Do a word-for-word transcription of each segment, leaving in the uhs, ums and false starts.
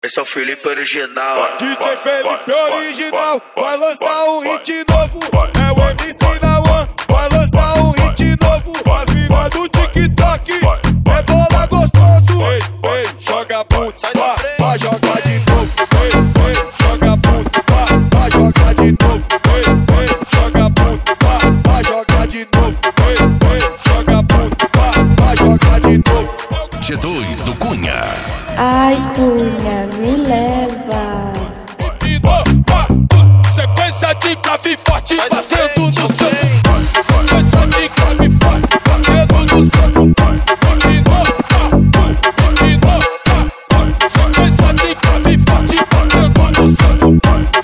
Esse é o Felipe original. D J Felipe original vai lançar um hit novo. É o M C na One, vai lançar um hit novo. As minas do TikTok é bola gostoso. Ei, ei, joga puto, vai, vai jogar de novo. Ei, ei, joga puto, vai, vai jogar de novo. Ei, ei, joga puto, vai, vai jogar de novo. Ei, ei, joga puto, vai, vai jogar de novo. G dois do Cunha. Ai, Cunha, me leva. Sequência de grave forte batendo no seu. Sequência de grave forte batendo no seu. Sequência de grave forte batendo no seu.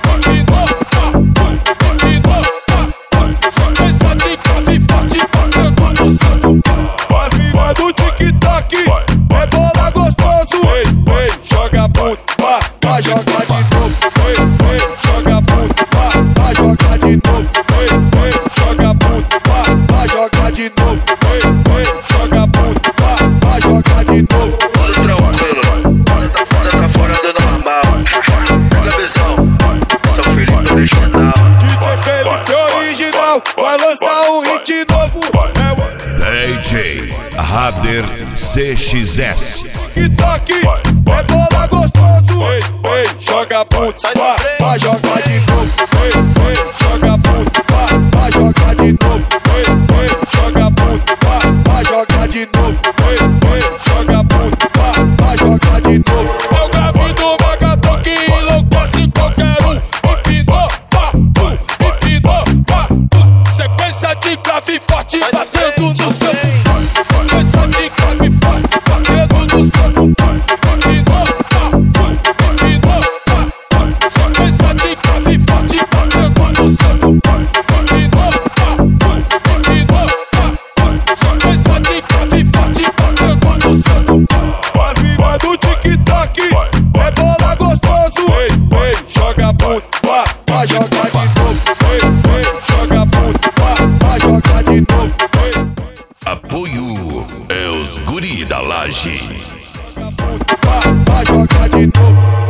Sequência de grave forte batendo no seu. As minas do TikTok é bola gostoso. Ei, ei, joga puto, vai, vai jogar de novo. Ei, ei, joga puto, vai, vai jogar de novo. Ei, ei, joga puto, vai, vai jogar de novo. Ei, ei, joga puto, vai, vai jogar de novo. Tudo tranquilo, nada tá, nada tá fora do normal. Pega a visão, esse é o Felipe original. D J Felipe original vai lançar um hit novo. É o D J Rader C X S. TikTok é bola gostoso. Ei, ei, joga puto, vai, vai jogar de novo. Ei, ei, joga puto, vai, vai jogar de novo. Ei, ei, joga puto, vai, vai jogar de novo. Ei, ei, joga puto, vai, vai jogar de novo. É o Gabi do Magatão que enlouquece qualquer um. Empinou, pá, pum, empinou, pá, pum. Sequência de grave forte batendo no seu. Sequência de grave forte batendo no seu. Empinou, pá, pum, empinou, pá, pum. Sequência de grave forte batendo no seu. Empinou, pá, pum, empinou, pá, pum. Sequência de grave forte batendo no seu. As minas do TikTok é bola gostoso. Ei, ei, joga puto, vai, vai jogar de novo. Ei, ei, joga puto, vai, vai jogar de novo. Apoio é os guri da laje. Joga puto, vai, vai jogar de novo.